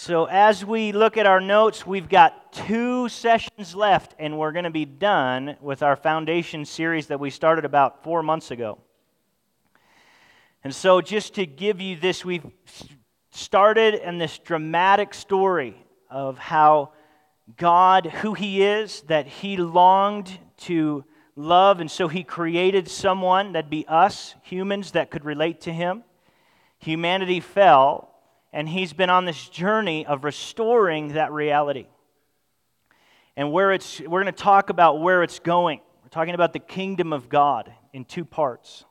So as we look at our notes, we've got 2 sessions left, and we're going to be done with our foundation series that we started about 4 months ago. And so just to give you this, we've started in this dramatic story of how God, who He is, that He longed to love, and so He created someone, that'd be us, humans, that could relate to Him. Humanity fell, and He's been on this journey of restoring that reality. And we're going to talk about where it's going. We're talking about the kingdom of God in 2 parts.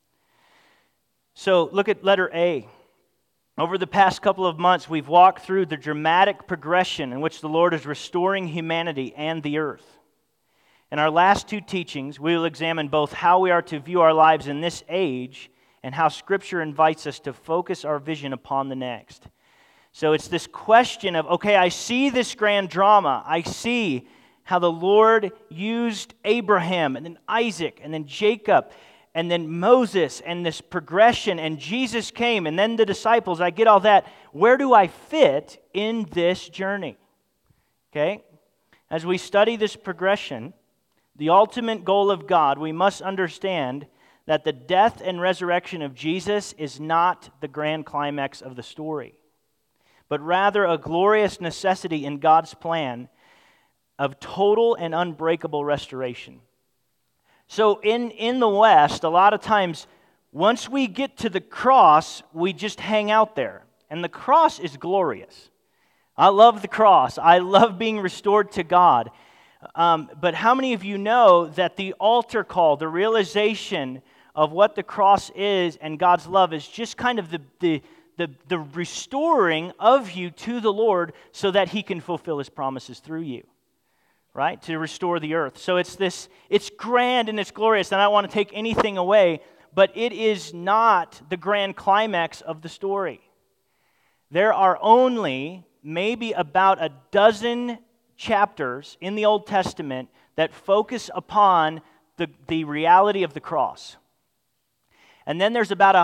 So look at letter A. Over the past couple of months, we've walked through the dramatic progression in which the Lord is restoring humanity and the earth. In our last 2 teachings, we will examine both how we are to view our lives in this age and how Scripture invites us to focus our vision upon the next. So it's this question of, okay, I see this grand drama. I see how the Lord used Abraham and then Isaac and then Jacob and then Moses and this progression, and Jesus came, and then the disciples. I get all that. Where do I fit in this journey? Okay? As we study this progression, the ultimate goal of God, we must understand that the death and resurrection of Jesus is not the grand climax of the story, but rather a glorious necessity in God's plan of total and unbreakable restoration. So in the West, a lot of times, once we get to the cross, we just hang out there. And the cross is glorious. I love the cross. I love being restored to God. But how many of you know that the altar call, the realization of what the cross is and God's love is just kind of the restoring of you to the Lord so that He can fulfill His promises through you, right? To restore the earth. So it's grand and it's glorious, and I don't want to take anything away, but it is not the grand climax of the story. There are only maybe about a dozen chapters in the Old Testament that focus upon the reality of the cross. And then there's about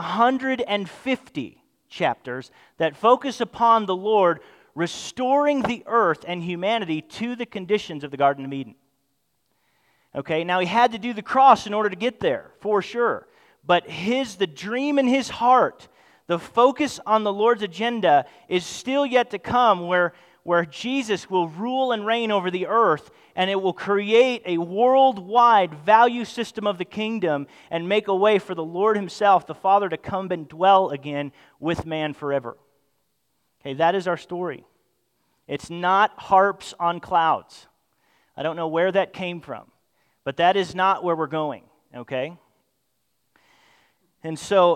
150 chapters that focus upon the Lord restoring the earth and humanity to the conditions of the Garden of Eden. Okay, now He had to do the cross in order to get there, for sure. But the dream in His heart, the focus on the Lord's agenda is still yet to come, where Jesus will rule and reign over the earth, and it will create a worldwide value system of the kingdom and make a way for the Lord Himself, the Father, to come and dwell again with man forever. Okay, that is our story. It's not harps on clouds. I don't know where that came from, but that is not where we're going, okay? And so,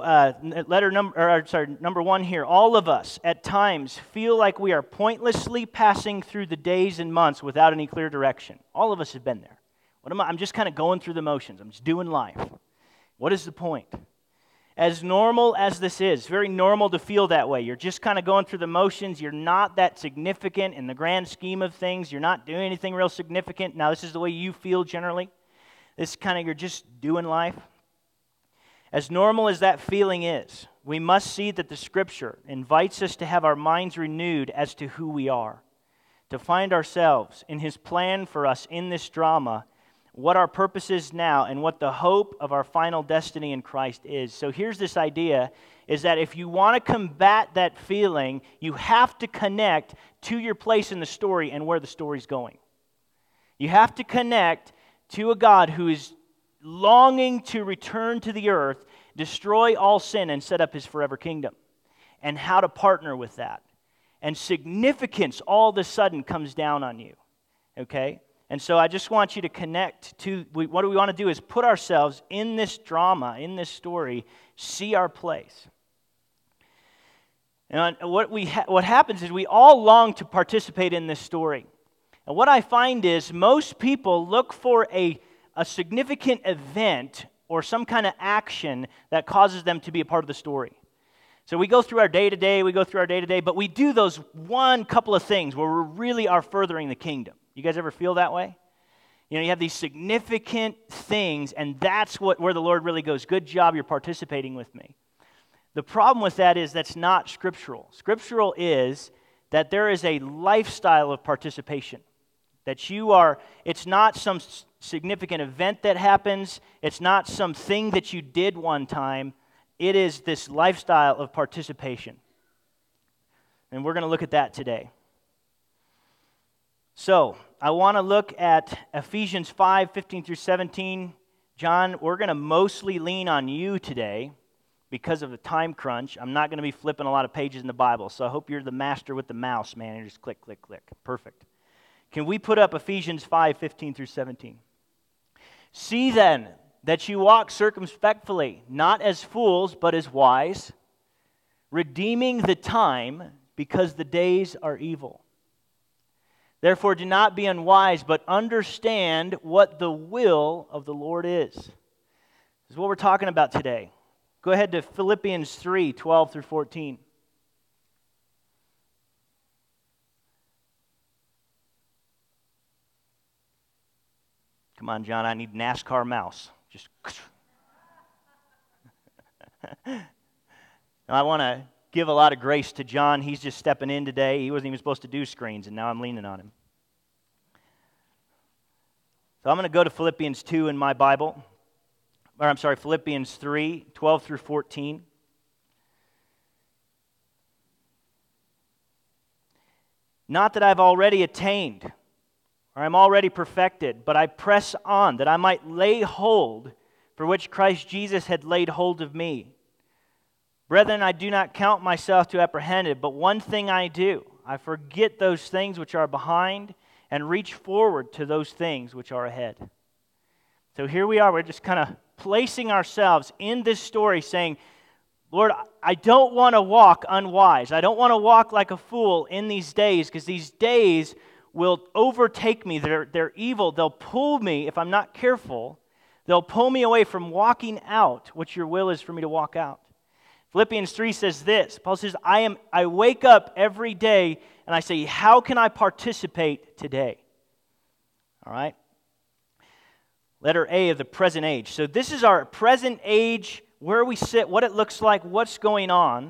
number 1 here, all of us at times feel like we are pointlessly passing through the days and months without any clear direction. All of us have been there. I'm just kind of going through the motions. I'm just doing life. What is the point? As normal as this is, it's very normal to feel that way. You're just kind of going through the motions. You're not that significant in the grand scheme of things. You're not doing anything real significant. Now, this is the way you feel generally. You're just doing life. As normal as that feeling is, we must see that the Scripture invites us to have our minds renewed as to who we are, to find ourselves in His plan for us in this drama, what our purpose is now, and what the hope of our final destiny in Christ is. So here's this idea, is that if you want to combat that feeling, you have to connect to your place in the story and where the story's going. You have to connect to a God who is longing to return to the earth, destroy all sin, and set up His forever kingdom, and how to partner with that. And significance all of a sudden comes down on you, okay? And so I just want you to connect to, what we want to do is put ourselves in this drama, in this story, see our place. And what happens is we all long to participate in this story. And what I find is most people look for a significant event or some kind of action that causes them to be a part of the story. So we go through our day-to-day, but we do those couple of things where we really are furthering the kingdom. You guys ever feel that way? You have these significant things, and that's where the Lord really goes, good job, you're participating with me. The problem with that is that's not scriptural. Scriptural is that there is a lifestyle of participation. That it's not some significant event that happens, it's not something that you did one time, it is this lifestyle of participation. And we're going to look at that today. So, I want to look at Ephesians 5:15 through 17. John, we're going to mostly lean on you today because of the time crunch. I'm not going to be flipping a lot of pages in the Bible, so I hope you're the master with the mouse, man. You just click, click, click. Perfect. Can we put up Ephesians 5:15 through 17? See then that you walk circumspectly, not as fools, but as wise, redeeming the time, because the days are evil. Therefore do not be unwise, but understand what the will of the Lord is. This is what we're talking about today. Go ahead to Philippians 3:12 through 14. Come on, John, I need NASCAR mouse. Just. I want to give a lot of grace to John. He's just stepping in today. He wasn't even supposed to do screens, and now I'm leaning on him. So I'm going to go to Philippians 2 in my Bible. Philippians 3:12 through 14. Not that I've already attained, or I'm already perfected, but I press on, that I might lay hold for which Christ Jesus had laid hold of me. Brethren, I do not count myself to have apprehended, but one thing I do, I forget those things which are behind, and reach forward to those things which are ahead. So here we are, we're just kind of placing ourselves in this story saying, Lord, I don't want to walk unwise. I don't want to walk like a fool in these days, because these days will overtake me. They're evil. They'll pull me, if I'm not careful, they'll pull me away from walking out what your will is for me to walk out. Philippians 3 says this. Paul says, I wake up every day and I say, how can I participate today? All right? Letter A of the present age. So this is our present age, where we sit, what it looks like, what's going on,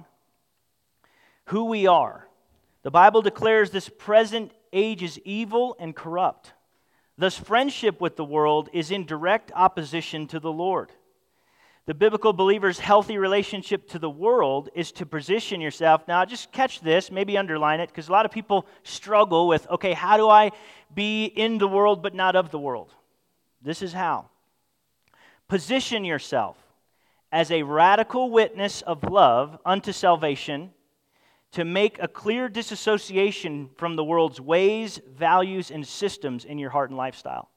who we are. The Bible declares this present age is evil and corrupt. Thus, friendship with the world is in direct opposition to the Lord. The biblical believer's healthy relationship to the world is to position yourself. Now, just catch this, maybe underline it, because a lot of people struggle with, okay, how do I be in the world but not of the world? This is how. Position yourself as a radical witness of love unto salvation, to make a clear disassociation from the world's ways, values, and systems in your heart and lifestyle.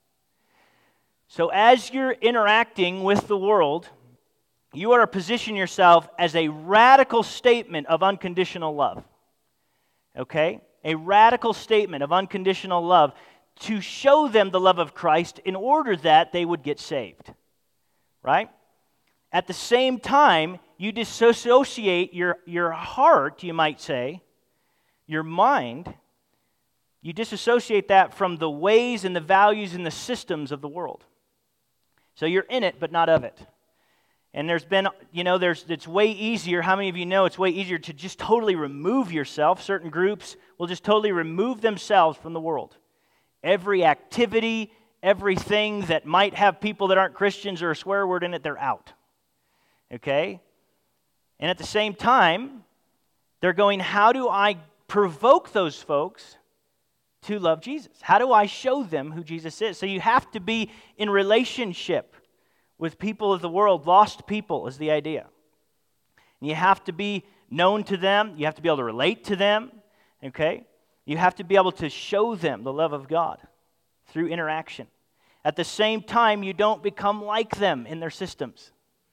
So as you're interacting with the world, you are to position yourself as a radical statement of unconditional love. Okay? A radical statement of unconditional love to show them the love of Christ in order that they would get saved. Right? At the same time, you disassociate your heart, you might say, your mind, you disassociate that from the ways and the values and the systems of the world. So you're in it, but not of it. And there's been, it's way easier. How many of you know it's way easier to just totally remove yourself? Certain groups will just totally remove themselves from the world. Every activity, everything that might have people that aren't Christians or a swear word in it, they're out. Okay? And at the same time, they're going, how do I provoke those folks to love Jesus? How do I show them who Jesus is? So you have to be in relationship with people of the world. Lost people is the idea. And you have to be known to them. You have to be able to relate to them. Okay? You have to be able to show them the love of God through interaction. At the same time, you don't become like them in their systems.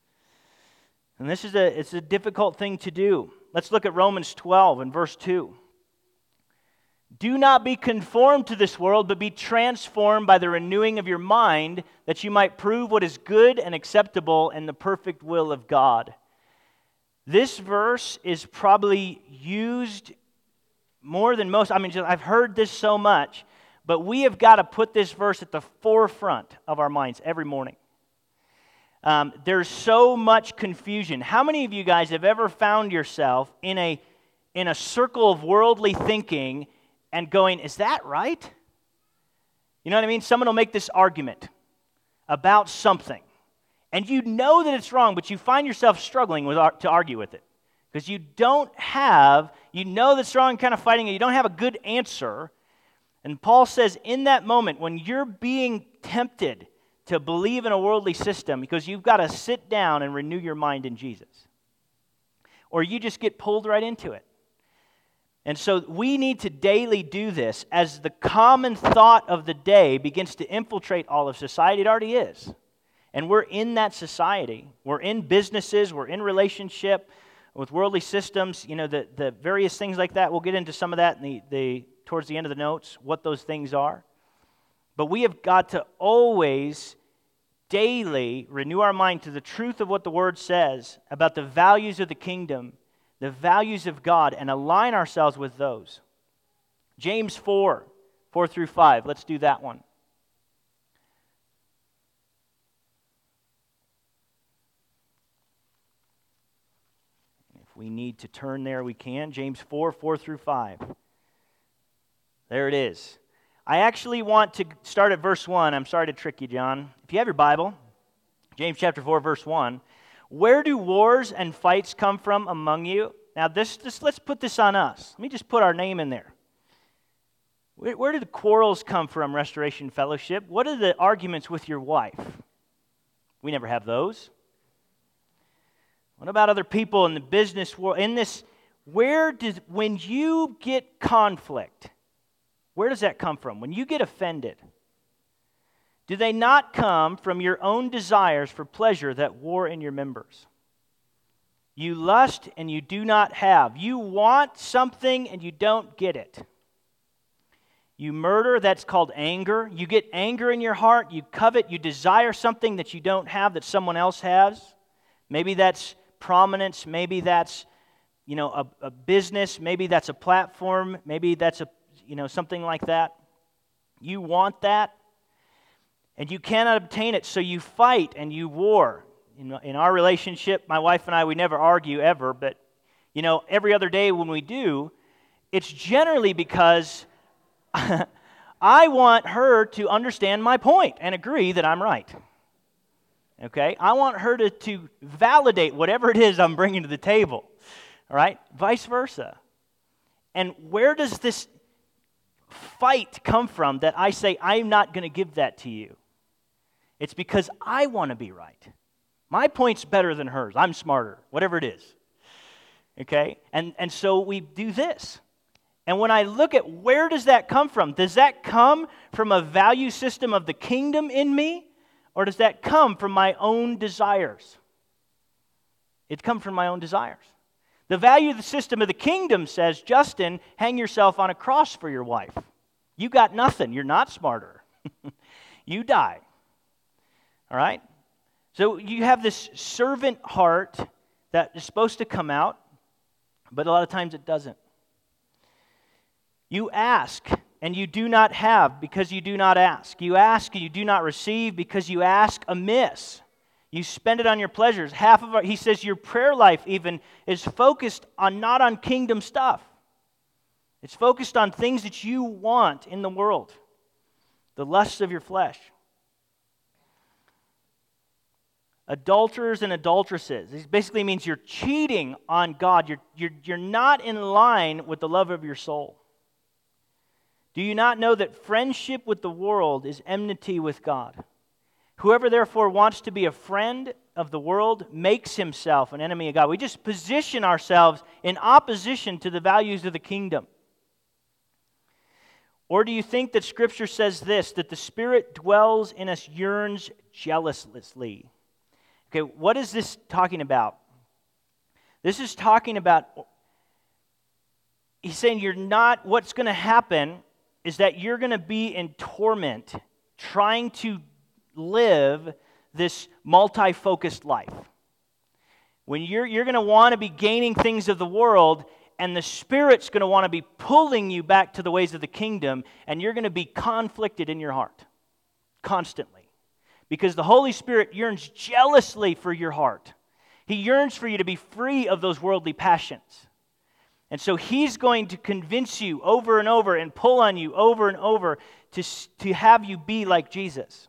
And it's a difficult thing to do. Let's look at Romans 12 and verse 2. Do not be conformed to this world, but be transformed by the renewing of your mind, that you might prove what is good and acceptable and the perfect will of God. This verse is probably used more than most. I've heard this so much, but we have got to put this verse at the forefront of our minds every morning. There's so much confusion. How many of you guys have ever found yourself in in a circle of worldly thinking and going, is that right? You know what I mean? Someone will make this argument about something, and you know that it's wrong, but you find yourself struggling to argue with it because you know that's wrong, kind of fighting it. You don't have a good answer. And Paul says in that moment, when you're being tempted to believe in a worldly system, because you've got to sit down and renew your mind in Jesus, or you just get pulled right into it. And so we need to daily do this as the common thought of the day begins to infiltrate all of society. It already is. And we're in that society. We're in businesses. We're in relationship with worldly systems. You know, the various things like that. We'll get into some of that towards the end of the notes, what those things are. But we have got to always, daily, renew our mind to the truth of what the Word says about the values of the kingdom, the values of God, and align ourselves with those. James 4:4-5. Let's do that one. If we need to turn there, we can. James 4:4-5. There it is. I actually want to start at verse 1. I'm sorry to trick you, John. If you have your Bible, James chapter 4, verse 1. Where do wars and fights come from among you? Now, let's put this on us. Let me just put our name in there. Where do the quarrels come from, Restoration Fellowship? What are the arguments with your wife? We never have those. What about other people in the business world? When you get conflict, where does that come from? When you get offended, do they not come from your own desires for pleasure that war in your members? You lust and you do not have. You want something and you don't get it. You murder, that's called anger. You get anger in your heart, you covet, you desire something that you don't have that someone else has. Maybe that's prominence, maybe that's a business, maybe that's a platform, maybe that's something like that. You want that. And you cannot obtain it, so you fight and you war. In our relationship, my wife and I, we never argue ever, but, every other day when we do, it's generally because I want her to understand my point and agree that I'm right. Okay? I want her to validate whatever it is I'm bringing to the table. All right? Vice versa. And where does this fight come from that I say, I'm not going to give that to you? It's because I want to be right. My point's better than hers. I'm smarter, whatever it is. Okay? And so we do this. And when I look at where does that come from? Does that come from a value system of the kingdom in me? Or does that come from my own desires? It comes from my own desires. The value of the system of the kingdom says, Justin, hang yourself on a cross for your wife. You got nothing. You're not smarter. You die. All right? So you have this servant heart that is supposed to come out, but a lot of times it doesn't. You ask, and you do not have because you do not ask. You ask, and you do not receive because you ask amiss. You spend it on your pleasures. He says your prayer life even is focused not on kingdom stuff. It's focused on things that you want in the world. The lusts of your flesh. Adulterers and adulteresses. This basically means you're cheating on God. You're not in line with the love of your soul. Do you not know that friendship with the world is enmity with God? Whoever therefore wants to be a friend of the world makes himself an enemy of God. We just position ourselves in opposition to the values of the kingdom. Or do you think that Scripture says this, that the Spirit dwells in us, yearns jealously? Okay, what is this talking about? This is talking about, he's saying what's going to happen is that you're going to be in torment trying to live this multi-focused life. When you're going to want to be gaining things of the world, and the Spirit's going to want to be pulling you back to the ways of the kingdom, and you're going to be conflicted in your heart constantly. Because the Holy Spirit yearns jealously for your heart. He yearns for you to be free of those worldly passions. And so He's going to convince you over and over and pull on you over and over to have you be like Jesus.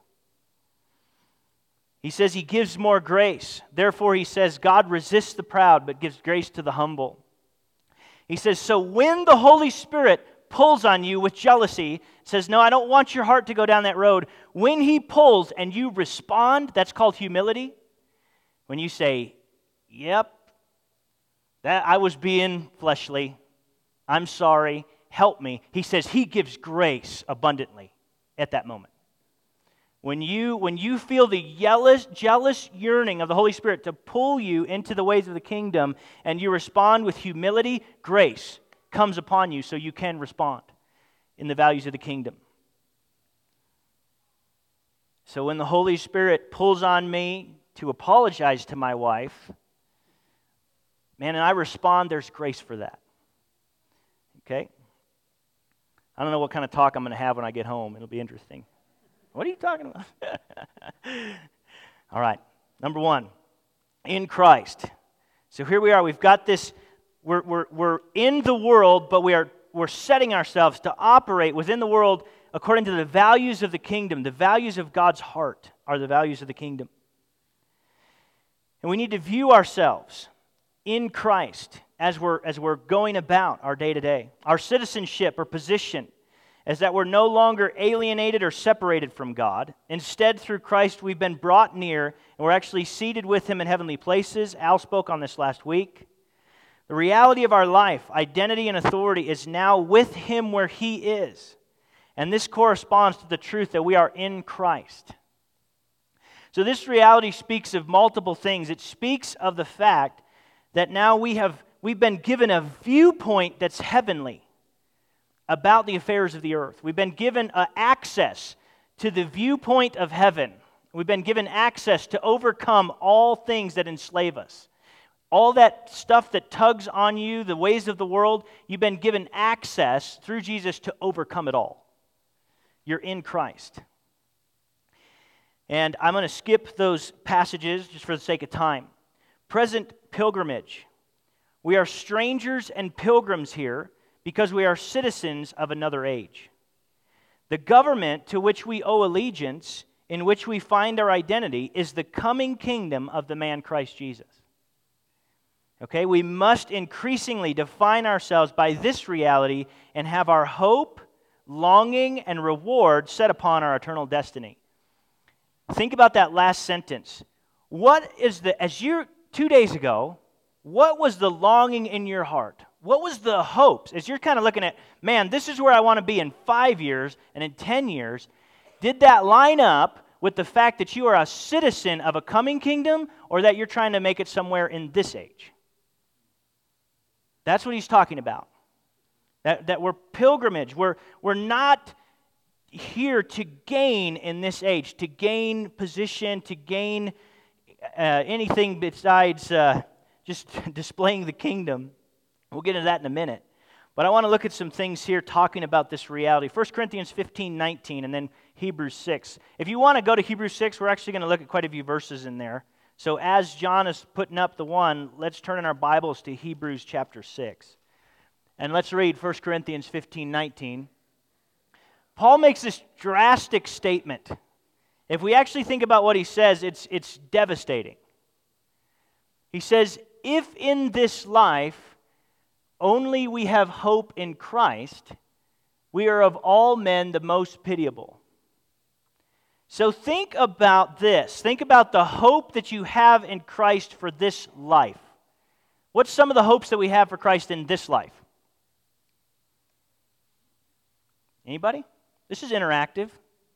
He says He gives more grace. Therefore, He says, God resists the proud but gives grace to the humble. He says, so when the Holy Spirit pulls on you with jealousy, says, no, I don't want your heart to go down that road. When He pulls and you respond, that's called humility. When you say, yep, that I was being fleshly. I'm sorry. Help me. He says He gives grace abundantly at that moment. When you feel the jealous yearning of the Holy Spirit to pull you into the ways of the kingdom and you respond with humility, grace comes upon you so you can respond in the values of the kingdom. So when the Holy Spirit pulls on me to apologize to my wife, man, and I respond, there's grace for that. Okay? I don't know what kind of talk I'm going to have when I get home. It'll be interesting. What are you talking about? All right. Number one, in Christ. So here we are. We've got this. We're in the world, but we're setting ourselves to operate within the world according to the values of the kingdom. The values of God's heart are the values of the kingdom. And we need to view ourselves in Christ as we're going about our day-to-day. Our citizenship or position is that we're no longer alienated or separated from God. Instead, through Christ, we've been brought near, and we're actually seated with Him in heavenly places. Al spoke on this last week. The reality of our life, identity, and authority is now with Him where He is. And this corresponds to the truth that we are in Christ. So this reality speaks of multiple things. It speaks of the fact that now we've been given a viewpoint that's heavenly about the affairs of the earth. We've been given access to the viewpoint of heaven. We've been given access to overcome all things that enslave us. All that stuff that tugs on you, the ways of the world, you've been given access through Jesus to overcome it all. You're in Christ. And I'm going to skip those passages just for the sake of time. Present pilgrimage. We are strangers and pilgrims here because we are citizens of another age. The government to which we owe allegiance, in which we find our identity, is the coming kingdom of the man Christ Jesus. Okay, we must increasingly define ourselves by this reality and have our hope, longing, and reward set upon our eternal destiny. Think about that last sentence. As you're 2 days ago, what was the longing in your heart? What was the hopes? As you're kind of looking at, man, this is where I want to be in 5 years and in 10 years. Did that line up with the fact that you are a citizen of a coming kingdom or that you're trying to make it somewhere in this age? That's what he's talking about. That we're pilgrimage. We're not here to gain in this age, to gain position, to gain anything besides just displaying the kingdom. We'll get into that in a minute. But I want to look at some things here talking about this reality. 1 Corinthians 15:19 and then Hebrews 6. If you want to go to Hebrews 6, we're actually going to look at quite a few verses in there. So as John is putting up the one, let's turn in our Bibles to Hebrews chapter 6. And let's read 1 Corinthians 15:19. Paul makes this drastic statement. If we actually think about what he says, it's devastating. He says, if in this life only we have hope in Christ, we are of all men the most pitiable. So think about this. Think about the hope that you have in Christ for this life. What's some of the hopes that we have for Christ in this life? Anybody? This is interactive.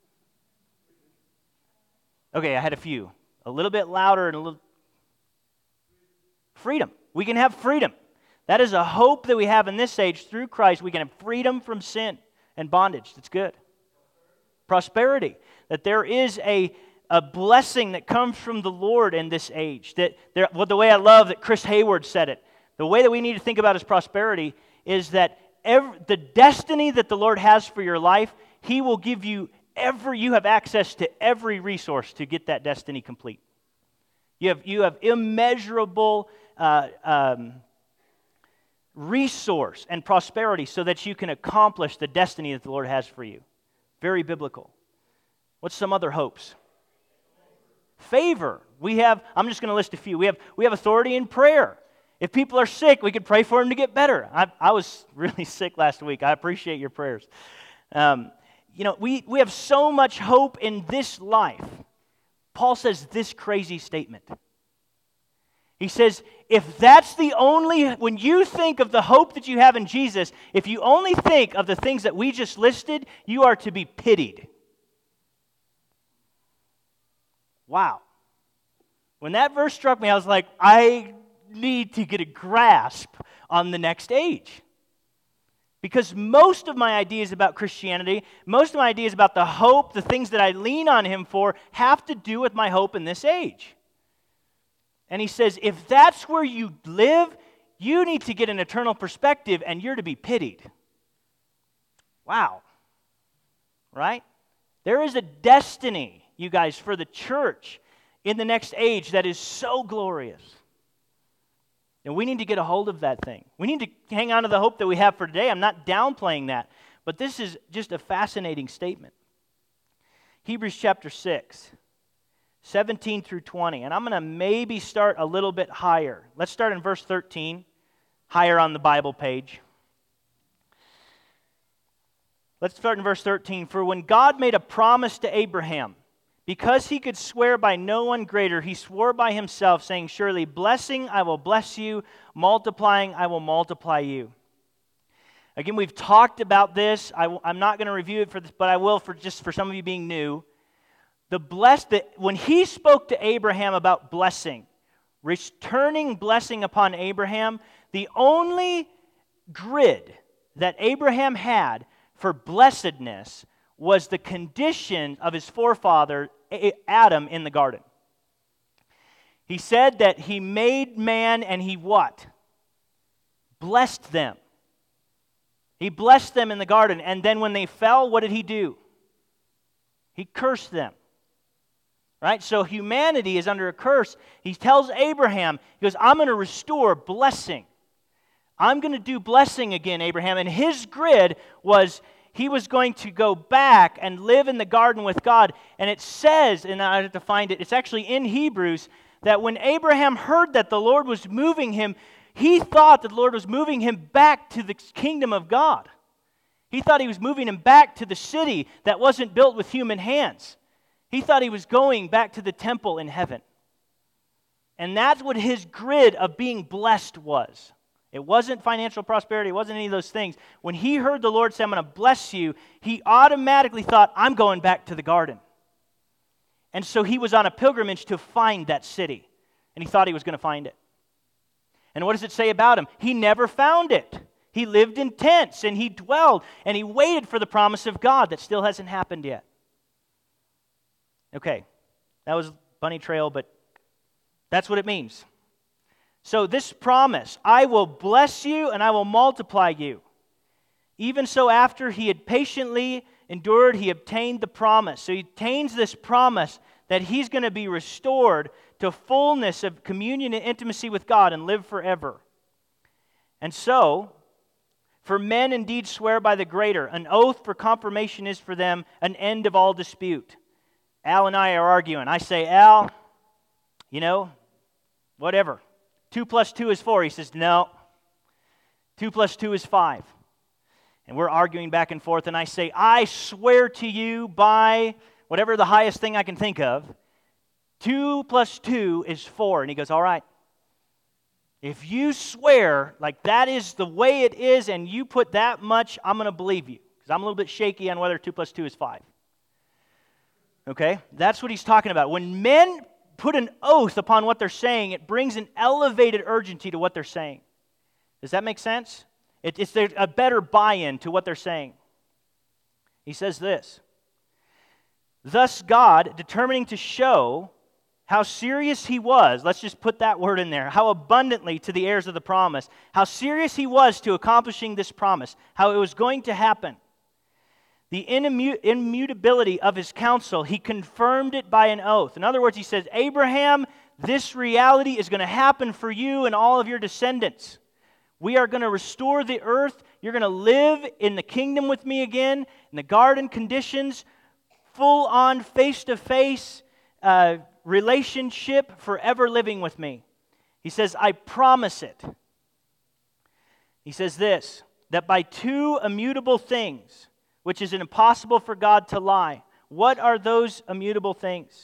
Okay, I had a few. A little bit louder and a little... Freedom. We can have freedom. That is a hope that we have in this age through Christ. We can have freedom from sin and bondage. That's good. Prosperity. That there is a blessing that comes from the Lord in this age. The way I love that Chris Hayward said it, the way that we need to think about his prosperity is that the destiny that the Lord has for your life, He will give you you have access to every resource to get that destiny complete. You have immeasurable resource and prosperity so that you can accomplish the destiny that the Lord has for you. Very biblical. What's some other hopes? Favor. I'm just going to list a few. We have authority in prayer. If people are sick, we could pray for them to get better. I was really sick last week. I appreciate your prayers. We have so much hope in this life. Paul says this crazy statement. He says, if that's when you think of the hope that you have in Jesus, if you only think of the things that we just listed, you are to be pitied. Wow. When that verse struck me, I was like, I need to get a grasp on the next age. Because most of my ideas about Christianity, most of my ideas about the hope, the things that I lean on Him for, have to do with my hope in this age. And he says, if that's where you live, you need to get an eternal perspective and you're to be pitied. Wow. Right? There is a destiny, you guys, for the church in the next age that is so glorious. And we need to get a hold of that thing. We need to hang on to the hope that we have for today. I'm not downplaying that, but this is just a fascinating statement. Hebrews chapter 6, 17 through 20. And I'm going to maybe start a little bit higher. Let's start in verse 13, higher on the Bible page. Let's start in verse 13. For when God made a promise to Abraham, because he could swear by no one greater, he swore by himself, saying, surely blessing I will bless you, multiplying I will multiply you. Again, we've talked about this. I'm not going to review it for this, but I will for some of you being new. When he spoke to Abraham about blessing, returning blessing upon Abraham, the only grid that Abraham had for blessedness was the condition of his forefather Adam in the garden. He said that he made man and he what? Blessed them. He blessed them in the garden, and then when they fell, what did he do? He cursed them. Right? So humanity is under a curse. He tells Abraham, he goes, I'm going to restore blessing. I'm going to do blessing again, Abraham. And his grid was he was going to go back and live in the garden with God. And it says, and I have to find it, it's actually in Hebrews, that when Abraham heard that the Lord was moving him, he thought that the Lord was moving him back to the kingdom of God. He thought he was moving him back to the city that wasn't built with human hands. He thought he was going back to the temple in heaven. And that's what his grid of being blessed was. It wasn't financial prosperity. It wasn't any of those things. When he heard the Lord say, I'm going to bless you, he automatically thought, I'm going back to the garden. And so he was on a pilgrimage to find that city. And he thought he was going to find it. And what does it say about him? He never found it. He lived in tents and he dwelled and he waited for the promise of God that still hasn't happened yet. Okay, that was bunny trail, but that's what it means. So this promise, I will bless you and I will multiply you. Even so, after he had patiently endured, he obtained the promise. So he obtains this promise that he's going to be restored to fullness of communion and intimacy with God and live forever. And so, for men indeed swear by the greater, an oath for confirmation is for them an end of all dispute. Al and I are arguing. I say, Al, whatever. 2 plus 2 is 4. He says, no. 2 plus 2 is 5. And we're arguing back and forth, and I say, I swear to you by whatever the highest thing I can think of, 2 plus 2 is 4. And he goes, all right. If you swear like that is the way it is and you put that much, I'm going to believe you. Because I'm a little bit shaky on whether 2 plus 2 is 5. Okay? That's what he's talking about. When men put an oath upon what they're saying, it brings an elevated urgency to what they're saying. Does that make sense? It's a better buy-in to what they're saying. He says this, thus God, determining to show how serious he was, let's just put that word in there, how abundantly to the heirs of the promise, how serious he was to accomplishing this promise, how it was going to happen. The immutability of his counsel, he confirmed it by an oath. In other words, he says, Abraham, this reality is going to happen for you and all of your descendants. We are going to restore the earth. You're going to live in the kingdom with me again, in the garden conditions, full-on, face-to-face relationship, forever living with me. He says, I promise it. He says this, that by two immutable things, which is impossible for God to lie. What are those immutable things?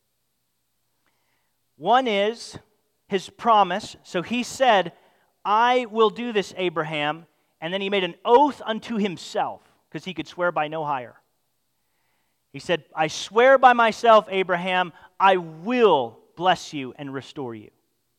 One is his promise. So he said, I will do this, Abraham. And then he made an oath unto himself, because he could swear by no higher. He said, I swear by myself, Abraham, I will bless you and restore you.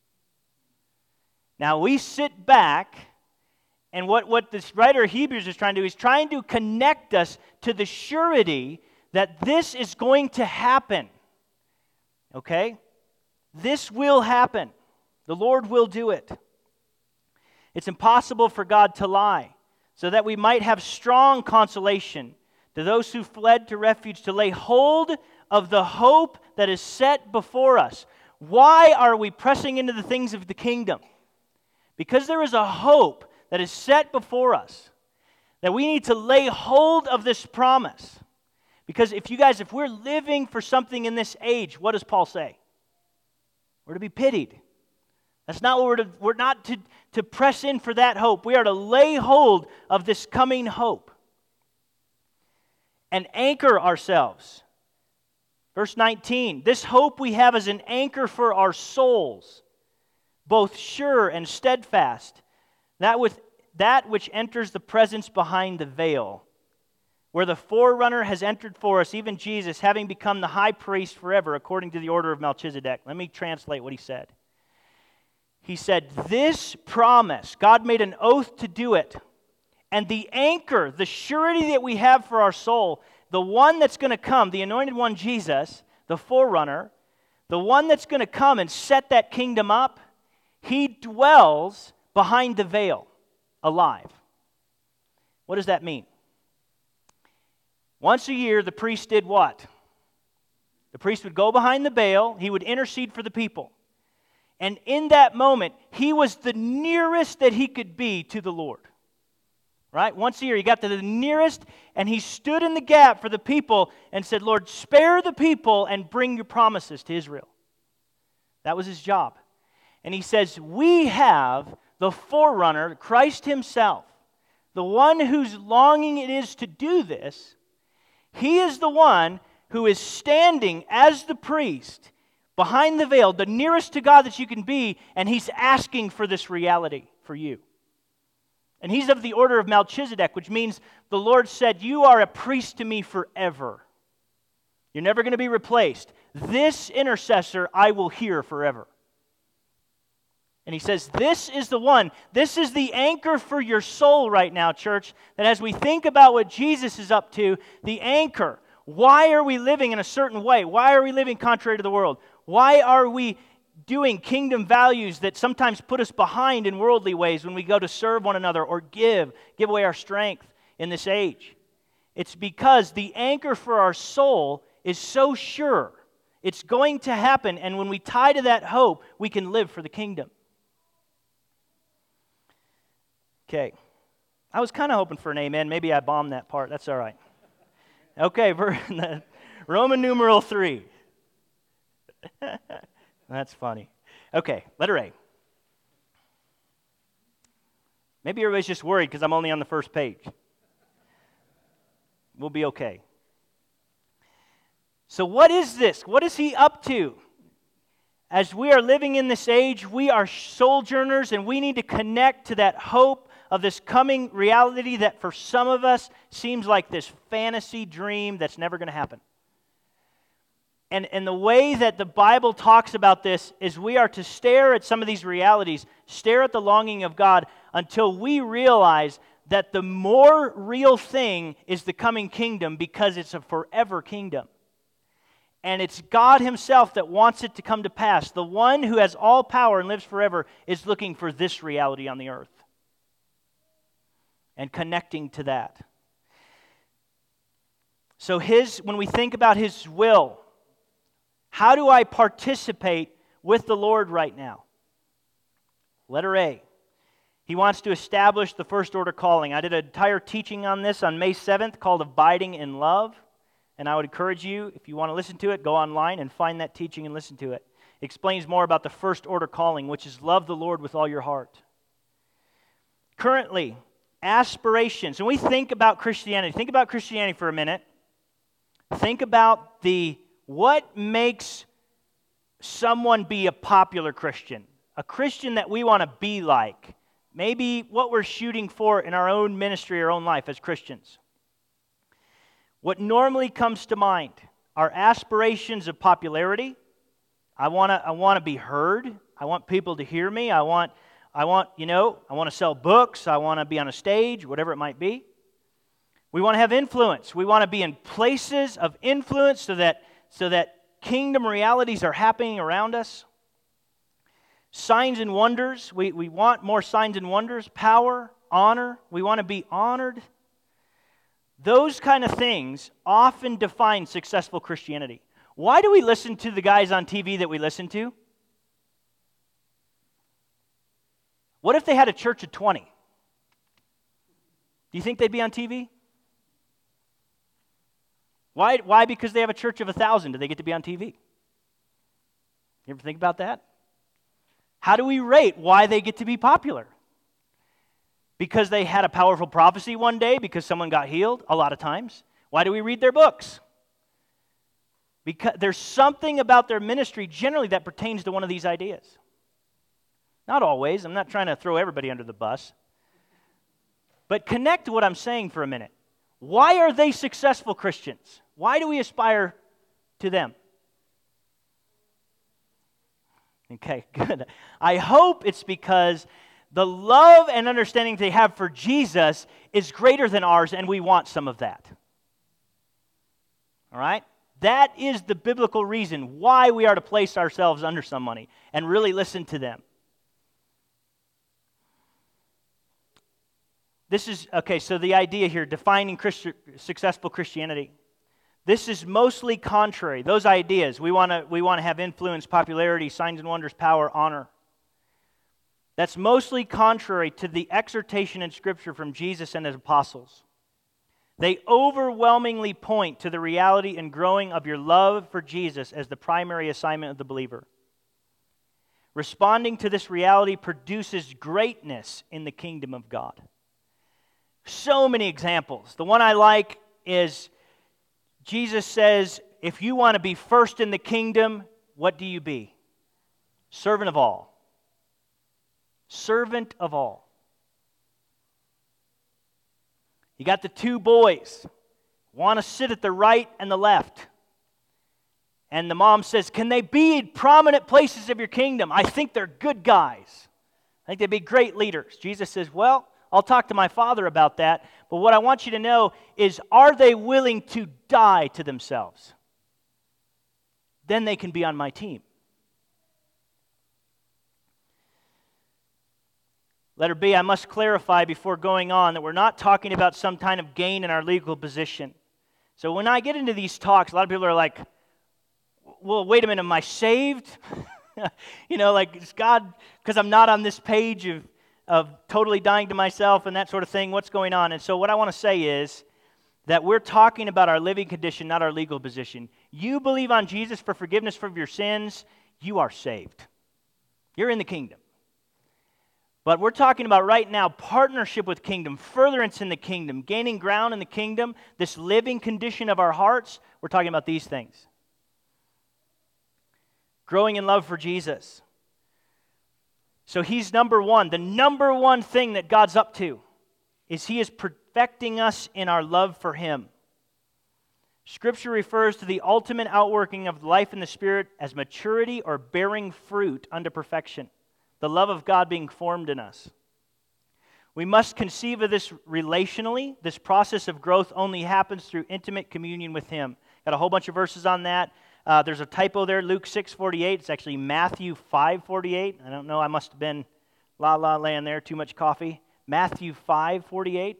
Now we sit back, and what this writer of Hebrews is trying to do, he's trying to connect us to the surety that this is going to happen. Okay? This will happen. The Lord will do it. It's impossible for God to lie, so that we might have strong consolation to those who fled to refuge, to lay hold of the hope that is set before us. Why are we pressing into the things of the kingdom? Because there is a hope that is set before us, that we need to lay hold of this promise. Because if we're living for something in this age, what does Paul say? We're to be pitied. That's not what we're not to press in for that hope. We are to lay hold of this coming hope and anchor ourselves. Verse 19, this hope we have as an anchor for our souls, both sure and steadfast, that which enters the presence behind the veil, where the forerunner has entered for us, even Jesus, having become the high priest forever, according to the order of Melchizedek. Let me translate what he said. He said, this promise, God made an oath to do it, and the anchor, the surety that we have for our soul, the one that's going to come, the anointed one, Jesus, the forerunner, the one that's going to come and set that kingdom up, he dwells behind the veil, alive. What does that mean? Once a year, the priest did what? The priest would go behind the veil, he would intercede for the people. And in that moment, he was the nearest that he could be to the Lord. Right? Once a year, he got to the nearest, and he stood in the gap for the people and said, Lord, spare the people and bring your promises to Israel. That was his job. And he says, we have the forerunner, Christ himself, the one whose longing it is to do this. He is the one who is standing as the priest behind the veil, the nearest to God that you can be, and he's asking for this reality for you. And he's of the order of Melchizedek, which means the Lord said, you are a priest to me forever. You're never going to be replaced. This intercessor I will hear forever. And he says, this is the one. This is the anchor for your soul right now, church, that as we think about what Jesus is up to, the anchor. Why are we living in a certain way? Why are we living contrary to the world? Why are we doing kingdom values that sometimes put us behind in worldly ways when we go to serve one another or give away our strength in this age? It's because the anchor for our soul is so sure. It's going to happen, and when we tie to that hope, we can live for the kingdom. Okay. I was kind of hoping for an amen. Maybe I bombed that part. That's all right. Okay, Roman numeral 3. That's funny. Okay, letter A. Maybe everybody's just worried because I'm only on the first page. We'll be okay. So what is this? What is he up to? As we are living in this age, we are sojourners, and we need to connect to that hope of this coming reality that for some of us seems like this fantasy dream that's never going to happen. And the way that the Bible talks about this is we are to stare at some of these realities, stare at the longing of God until we realize that the more real thing is the coming kingdom because it's a forever kingdom. And it's God himself that wants it to come to pass. The one who has all power and lives forever is looking for this reality on the earth and connecting to that. So when we think about his will, how do I participate with the Lord right now? Letter A. He wants to establish the first order calling. I did an entire teaching on this on May 7th called Abiding in Love. And I would encourage you, if you want to listen to it, go online and find that teaching and listen to it. It explains more about the first order calling, which is love the Lord with all your heart. Currently, aspirations. When we think about Christianity for a minute. Think about what makes someone be a popular Christian, a Christian that we want to be like. Maybe what we're shooting for in our own ministry, our own life as Christians. What normally comes to mind are aspirations of popularity. I want to be heard. I want people to hear me. I want to sell books. I want to be on a stage, whatever it might be. We want to have influence. We want to be in places of influence so that kingdom realities are happening around us. Signs and wonders. We want more signs and wonders. Power, honor. We want to be honored. Those kind of things often define successful Christianity. Why do we listen to the guys on TV that we listen to? What if they had a church of 20? Do you think they'd be on TV? Why? Because they have a church of 1,000, do they get to be on TV? You ever think about that? How do we rate why they get to be popular? Because they had a powerful prophecy one day, because someone got healed, a lot of times. Why do we read their books? Because there's something about their ministry generally that pertains to one of these ideas. Not always. I'm not trying to throw everybody under the bus. But connect to what I'm saying for a minute. Why are they successful Christians? Why do we aspire to them? Okay, good. I hope it's because the love and understanding they have for Jesus is greater than ours, and we want some of that. All right? That is the biblical reason why we are to place ourselves under somebody and really listen to them. This is, okay, so the idea here, defining successful Christianity. This is mostly contrary. Those ideas, we want to have influence, popularity, signs and wonders, power, honor. That's mostly contrary to the exhortation in Scripture from Jesus and His apostles. They overwhelmingly point to the reality and growing of your love for Jesus as the primary assignment of the believer. Responding to this reality produces greatness in the kingdom of God. So many examples. The one I like is Jesus says, if you want to be first in the kingdom, what do you be? Servant of all. Servant of all. You got the two boys, want to sit at the right and the left. And the mom says, can they be in prominent places of your kingdom? I think they're good guys. I think they'd be great leaders. Jesus says, well, I'll talk to my Father about that, but what I want you to know is, are they willing to die to themselves? Then they can be on my team. Letter B, I must clarify before going on that we're not talking about some kind of gain in our legal position. So when I get into these talks, a lot of people are like, well, wait a minute, am I saved? Is God, because I'm not on this page of totally dying to myself and that sort of thing, what's going on? And so what I want to say is that we're talking about our living condition, not our legal position. You believe on Jesus for forgiveness of your sins, you are saved. You're in the kingdom. But we're talking about right now partnership with kingdom, furtherance in the kingdom, gaining ground in the kingdom, this living condition of our hearts. We're talking about these things. Growing in love for Jesus. So He's number one. The number one thing that God's up to is He is perfecting us in our love for Him. Scripture refers to the ultimate outworking of life in the Spirit as maturity or bearing fruit unto perfection. The love of God being formed in us. We must conceive of this relationally. This process of growth only happens through intimate communion with Him. Got a whole bunch of verses on that. There's a typo there, Luke 6:48. It's actually Matthew 5:48. I don't know, I must have been la land there, too much coffee. Matthew 5:48.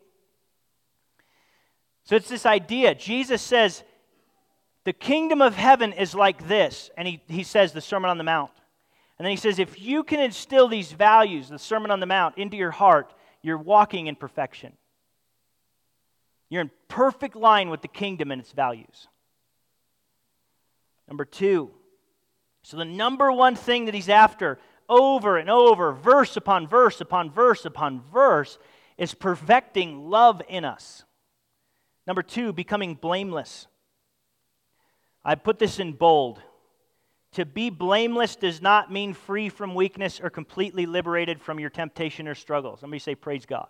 So it's this idea. Jesus says, the kingdom of heaven is like this. And he says the Sermon on the Mount. And then he says, if you can instill these values, the Sermon on the Mount, into your heart, you're walking in perfection. You're in perfect line with the kingdom and its values. Number 2, so the number one thing that he's after over and over, verse upon verse upon verse upon verse, is perfecting love in us. Number 2, becoming blameless. I put this in bold. To be blameless does not mean free from weakness or completely liberated from your temptation or struggles. Somebody say, praise God.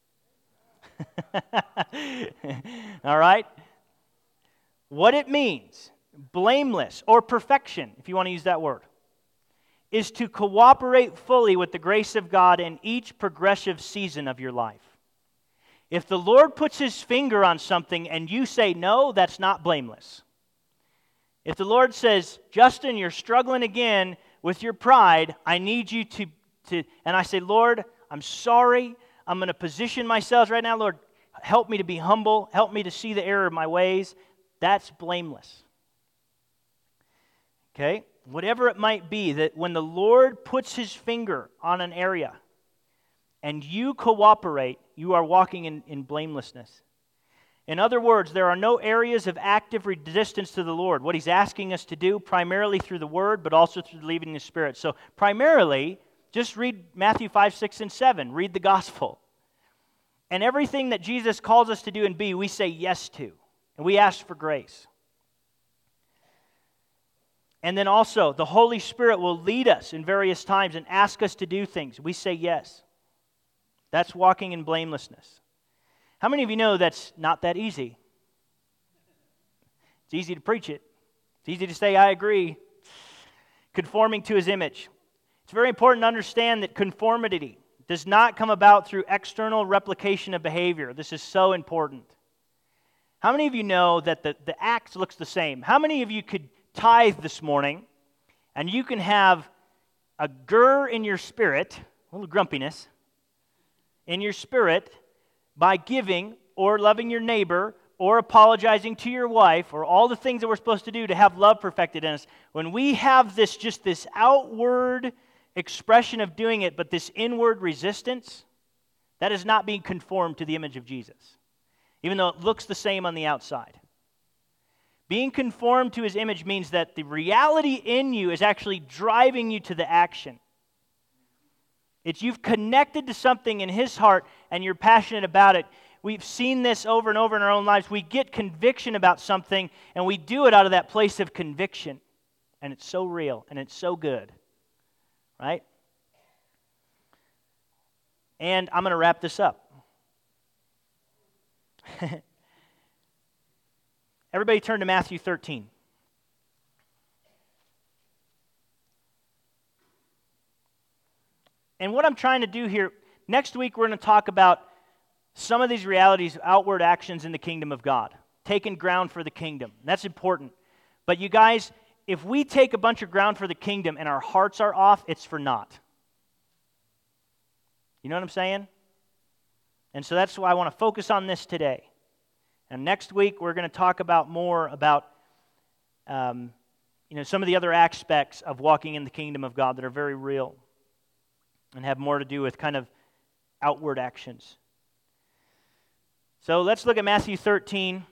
All right? What it means, blameless or perfection, if you want to use that word, is to cooperate fully with the grace of God in each progressive season of your life. If the Lord puts His finger on something and you say no, that's not blameless. If the Lord says, Justin, you're struggling again with your pride, I need you to and I say, Lord, I'm sorry. I'm going to position myself right now. Lord, help me to be humble. Help me to see the error of my ways. That's blameless. Okay? Whatever it might be, that when the Lord puts His finger on an area and you cooperate, you are walking in blamelessness. In other words, there are no areas of active resistance to the Lord. What He's asking us to do, primarily through the Word, but also through the leading of the Spirit. So primarily, just read Matthew 5, 6, and 7. Read the gospel. And everything that Jesus calls us to do and be, we say yes to. And we ask for grace. And then also, the Holy Spirit will lead us in various times and ask us to do things. We say yes. That's walking in blamelessness. How many of you know that's not that easy? It's easy to preach it. It's easy to say, I agree. Conforming to His image. It's very important to understand that conformity does not come about through external replication of behavior. This is so important. How many of you know that the act looks the same? How many of you could tithe this morning and you can have a grr in your spirit, a little grumpiness, in your spirit by giving or loving your neighbor or apologizing to your wife or all the things that we're supposed to do to have love perfected in us? When we have this outward expression of doing it, but this inward resistance, that is not being conformed to the image of Jesus, even though it looks the same on the outside. Being conformed to His image means that the reality in you is actually driving you to the action. It's you've connected to something in His heart and you're passionate about it. We've seen this over and over in our own lives. We get conviction about something and we do it out of that place of conviction. And it's so real and it's so good. Right? And I'm going to wrap this up. Everybody turn to Matthew 13. And what I'm trying to do here, next week we're going to talk about some of these realities, outward actions in the kingdom of God. Taking ground for the kingdom. That's important. But you guys, if we take a bunch of ground for the kingdom and our hearts are off, it's for naught. You know what I'm saying? And so that's why I want to focus on this today. And next week we're going to talk about more about some of the other aspects of walking in the kingdom of God that are very real and have more to do with kind of outward actions. So let's look at Matthew 13.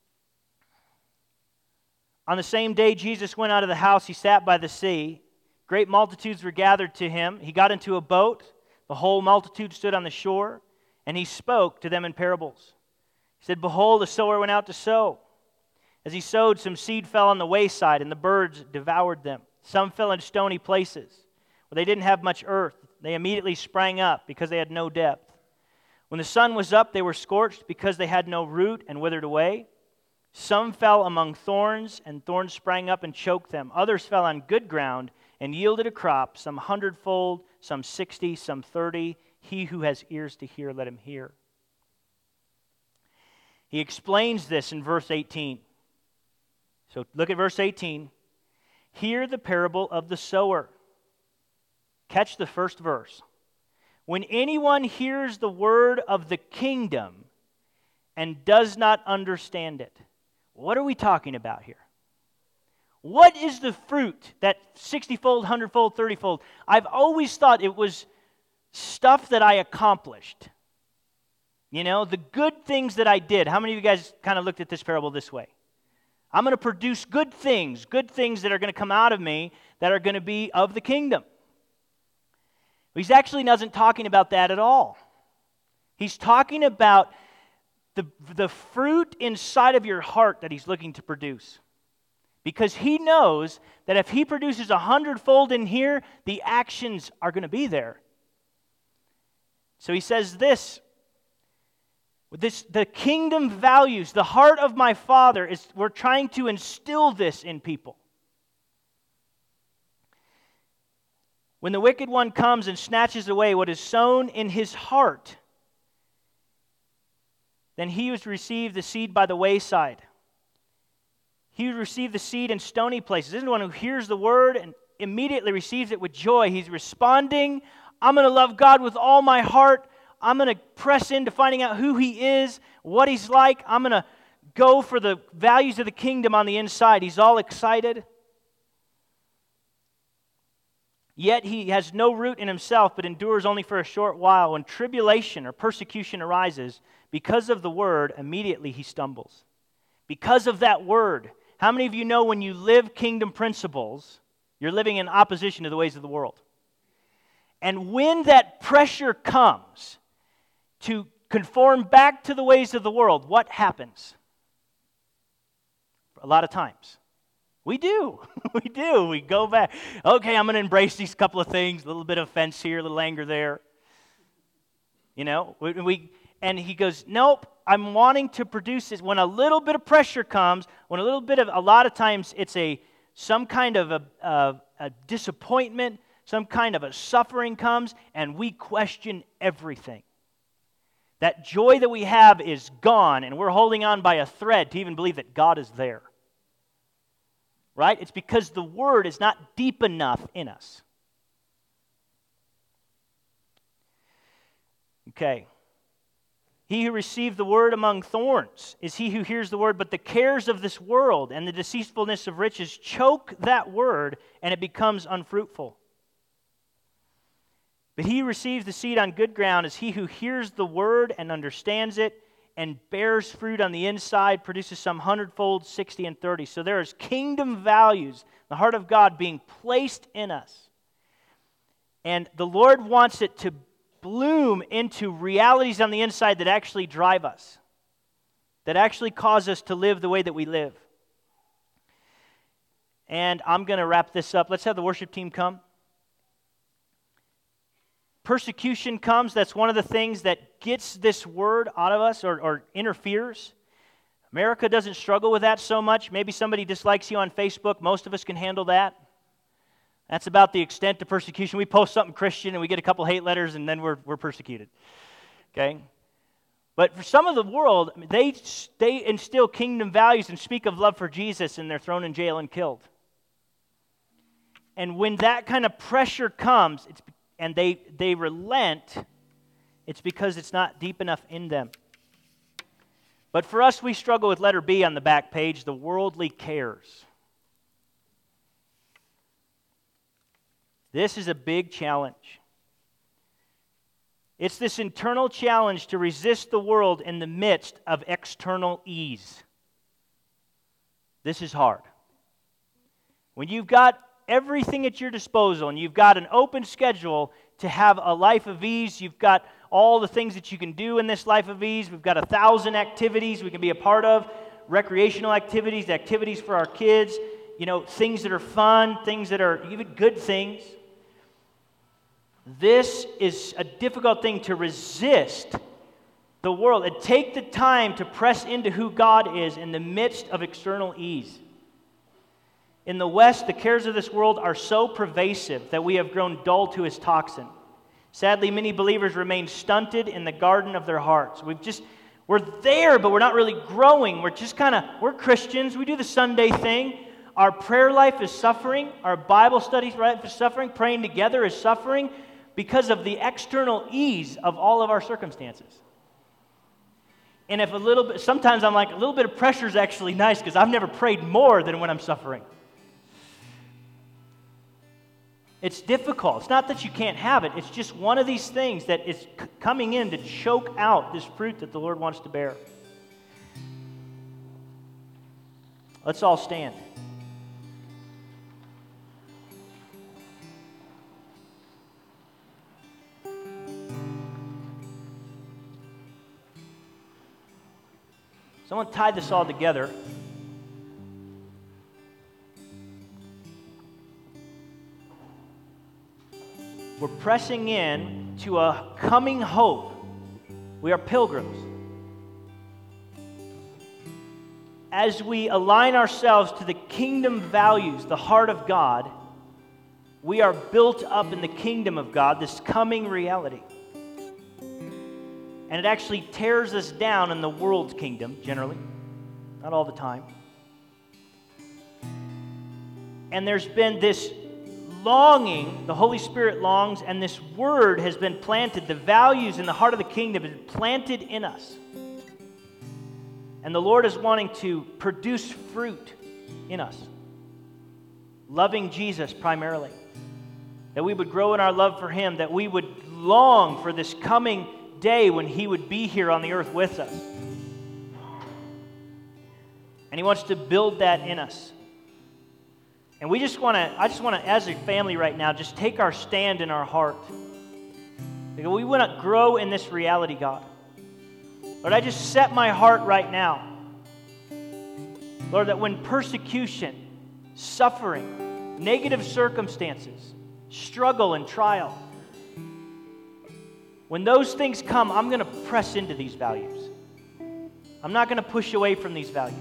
On the same day Jesus went out of the house, He sat by the sea. Great multitudes were gathered to Him. He got into a boat. The whole multitude stood on the shore, and He spoke to them in parables. He said, Behold, a sower went out to sow. As he sowed, some seed fell on the wayside, and the birds devoured them. Some fell in stony places, where they didn't have much earth. They immediately sprang up, because they had no depth. When the sun was up, they were scorched, because they had no root, and withered away. Some fell among thorns, and thorns sprang up and choked them. Others fell on good ground, and yielded a crop, some 100-fold, some 60, some 30. He who has ears to hear, let him hear. He explains this in verse 18. So look at verse 18. Hear the parable of the sower. Catch the first verse. When anyone hears the word of the kingdom and does not understand it. What are we talking about here? What is the fruit, that 60-fold, 100-fold, 30-fold? I've always thought it was stuff that I accomplished. You know, the good things that I did. How many of you guys kind of looked at this parable this way? I'm going to produce good things that are going to come out of me that are going to be of the kingdom. He's actually doesn't talking about that at all. He's talking about the fruit inside of your heart that he's looking to produce. Because he knows that if he produces 100-fold in here, the actions are going to be there. So he says this, the kingdom values, the heart of my Father, we're trying to instill this in people. When the wicked one comes and snatches away what is sown in his heart, then he who has received the seed by the wayside. He who received the seed in stony places. This is the one who hears the word and immediately receives it with joy. He's responding, I'm going to love God with all my heart. I'm going to press into finding out who he is, what he's like. I'm going to go for the values of the kingdom on the inside. He's all excited. Yet he has no root in himself, but endures only for a short while. When tribulation or persecution arises, because of the word, immediately he stumbles. Because of that word. How many of you know when you live kingdom principles, you're living in opposition to the ways of the world? And when that pressure comes to conform back to the ways of the world, what happens? A lot of times. We do. We do. We go back. Okay, I'm going to embrace these couple of things. A little bit of offense here, a little anger there. You know, and he goes, nope, I'm wanting to produce this. When a little bit of pressure comes, when a lot of times it's some kind of a disappointment, some kind of a suffering comes, and we question everything. That joy that we have is gone, and we're holding on by a thread to even believe that God is there. Right? It's because the word is not deep enough in us. Okay. He who received the word among thorns is he who hears the word, but the cares of this world and the deceitfulness of riches choke that word, and it becomes unfruitful. But he who receives the seed on good ground is he who hears the word and understands it, and bears fruit on the inside, produces some 100-fold, 60 and 30. So there is kingdom values, the heart of God being placed in us. And the Lord wants it to bloom into realities on the inside that actually drive us, that actually cause us to live the way that we live. And I'm going to wrap this up. Let's have the worship team come. Persecution comes. That's one of the things that gets this word out of us or interferes. America doesn't struggle with that so much. Maybe somebody dislikes you on Facebook. Most of us can handle that. That's about the extent of persecution. We post something Christian and we get a couple hate letters and then we're persecuted. Okay? But for some of the world, they instill kingdom values and speak of love for Jesus, and they're thrown in jail and killed. And when that kind of pressure comes, and they relent, it's because it's not deep enough in them. But for us, we struggle with letter B on the back page, the worldly cares. This is a big challenge. It's this internal challenge to resist the world in the midst of external ease. This is hard. When you've got everything at your disposal and you've got an open schedule to have a life of ease, you've got all the things that you can do in this life of ease. We've got 1,000 activities we can be a part of, recreational activities, activities for our kids, things that are fun, things that are even good things. This is a difficult thing to resist the world and take the time to press into who God is in the midst of external ease. In the West, the cares of this world are so pervasive that we have grown dull to his toxin. Sadly, many believers remain stunted in the garden of their hearts. We're there, but we're not really growing. We're Christians. We do the Sunday thing. Our prayer life is suffering. Our Bible studies life is suffering. Praying together is suffering because of the external ease of all of our circumstances. And sometimes I'm like, a little bit of pressure is actually nice because I've never prayed more than when I'm suffering. It's difficult. It's not that you can't have it. It's just one of these things that is coming in to choke out this fruit that the Lord wants to bear. Let's all stand. Someone tied this all together. We're pressing in to a coming hope. We are pilgrims. As we align ourselves to the kingdom values, the heart of God, we are built up in the kingdom of God, this coming reality. And it actually tears us down in the world's kingdom, generally. Not all the time. And there's been this longing, the Holy Spirit longs, and this word has been planted. The values in the heart of the kingdom have been planted in us. And the Lord is wanting to produce fruit in us. Loving Jesus primarily. That we would grow in our love for Him, that we would long for this coming day when He would be here on the earth with us. And He wants to build that in us. And I just want to, as a family right now, just take our stand in our heart. Because we want to grow in this reality, God. Lord, I just set my heart right now. Lord, that when persecution, suffering, negative circumstances, struggle and trial, when those things come, I'm going to press into these values. I'm not going to push away from these values.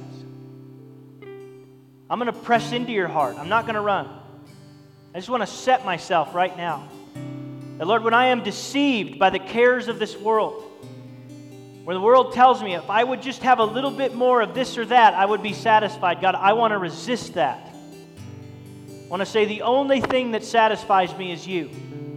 I'm going to press into your heart. I'm not going to run. I just want to set myself right now. That, Lord, when I am deceived by the cares of this world, where the world tells me if I would just have a little bit more of this or that, I would be satisfied. God, I want to resist that. I want to say the only thing that satisfies me is you.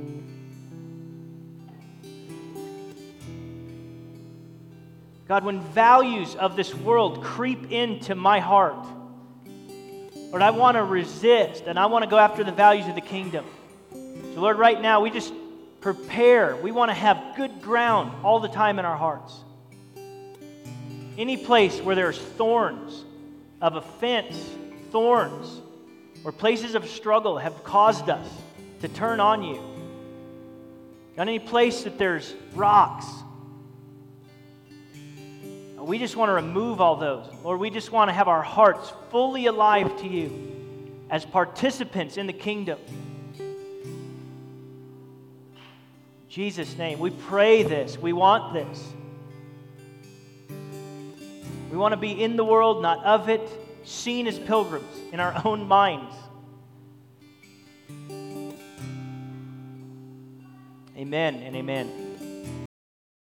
God, when values of this world creep into my heart, Lord, I want to resist, and I want to go after the values of the kingdom. So, Lord, right now, we just prepare. We want to have good ground all the time in our hearts. Any place where there's thorns of offense, thorns, or places of struggle have caused us to turn on you. On any place that there's rocks, we just want to remove all those. Lord, we just want to have our hearts fully alive to you as participants in the kingdom. In Jesus' name, we pray this. We want this. We want to be in the world, not of it, seen as pilgrims in our own minds. Amen and amen.